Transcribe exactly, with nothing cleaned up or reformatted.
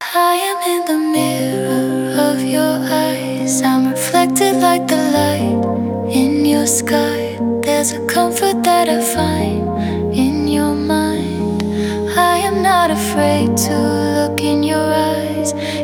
I am in the mirror of your eyes. I'm reflected like the light in your sky. There's a comfort that I find in your mind. I am not afraid to look in your eyes.